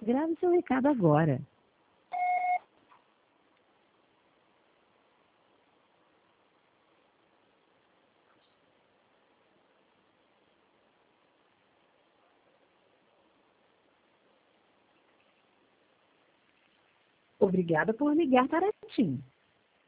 grave seu recado agora. Obrigada por ligar para a TIM.